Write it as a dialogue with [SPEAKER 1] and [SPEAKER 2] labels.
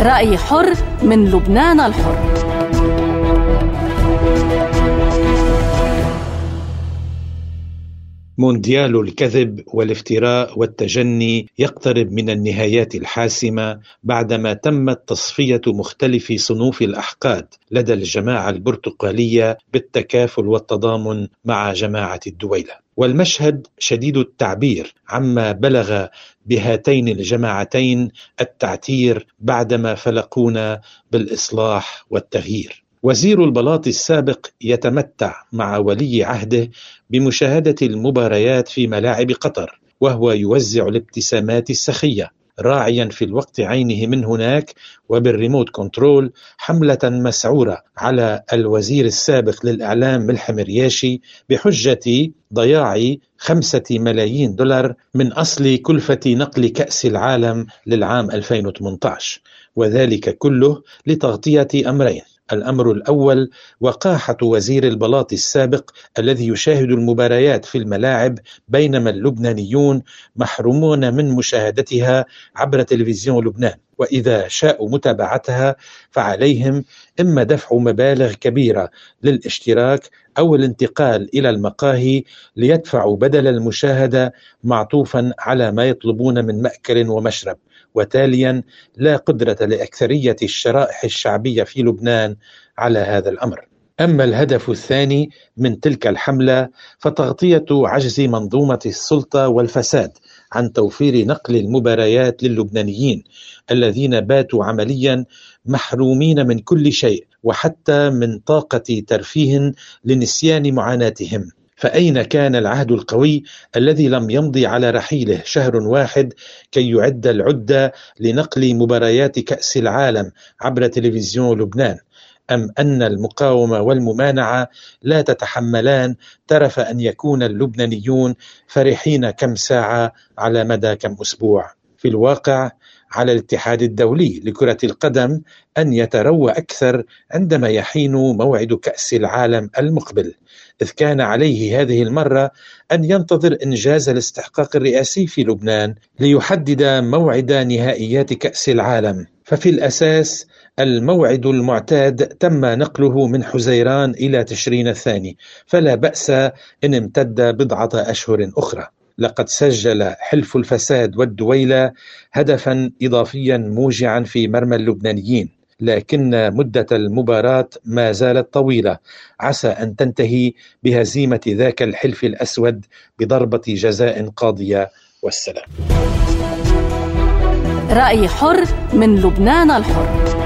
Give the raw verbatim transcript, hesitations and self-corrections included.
[SPEAKER 1] رأي حر من لبنان الحر.
[SPEAKER 2] مونديال الكذب والافتراء والتجني يقترب من النهايات الحاسمة بعدما تمت تصفية مختلف صنوف الأحقاد لدى الجماعة البرتقالية بالتكافل والتضامن مع جماعة الدويلة. والمشهد شديد التعبير عما بلغ بهاتين الجماعتين التعتير بعدما فلقونا بالإصلاح والتغيير. وزير البلاط السابق يتمتع مع ولي عهده بمشاهدة المباريات في ملاعب قطر، وهو يوزع الابتسامات السخية، راعيا في الوقت عينه من هناك وبالريموت كنترول حملة مسعورة على الوزير السابق للإعلام ملحم رياشي بحجة ضياع خمسة ملايين دولار من أصل كلفة نقل كأس العالم للعام ألفين وثمانية عشر، وذلك كله لتغطية أمرين. الأمر الأول وقاحة وزير البلاط السابق الذي يشاهد المباريات في الملاعب بينما اللبنانيون محرومون من مشاهدتها عبر تلفزيون لبنان، وإذا شاءوا متابعتها فعليهم إما دفع مبالغ كبيرة للاشتراك أو الانتقال إلى المقاهي ليدفعوا بدل المشاهدة، معطوفا على ما يطلبون من مأكل ومشرب، وتاليا لا قدرة لأكثرية الشرائح الشعبية في لبنان على هذا الأمر. أما الهدف الثاني من تلك الحملة فتغطية عجز منظومة السلطة والفساد عن توفير نقل المباريات للبنانيين الذين باتوا عمليا محرومين من كل شيء وحتى من طاقة ترفيه لنسيان معاناتهم. فأين كان العهد القوي الذي لم يمضي على رحيله شهر واحد كي يعد العدة لنقل مباريات كأس العالم عبر تلفزيون لبنان؟ أم أن المقاومة والممانعة لا تتحملان ترف أن يكون اللبنانيون فرحين كم ساعة على مدى كم أسبوع؟ في الواقع على الاتحاد الدولي لكرة القدم أن يتروى أكثر عندما يحين موعد كأس العالم المقبل، إذ كان عليه هذه المرة أن ينتظر إنجاز الاستحقاق الرئاسي في لبنان ليحدد موعد نهائيات كأس العالم. ففي الأساس الموعد المعتاد تم نقله من حزيران إلى تشرين الثاني، فلا بأس إن امتد بضعة أشهر أخرى. لقد سجل حلف الفساد والدويلة هدفا إضافيا موجعا في مرمى اللبنانيين، لكن مدة المباراة ما زالت طويلة، عسى أن تنتهي بهزيمة ذاك الحلف الأسود بضربة جزاء قاضية والسلام.
[SPEAKER 1] رأي حر من لبنان الحر.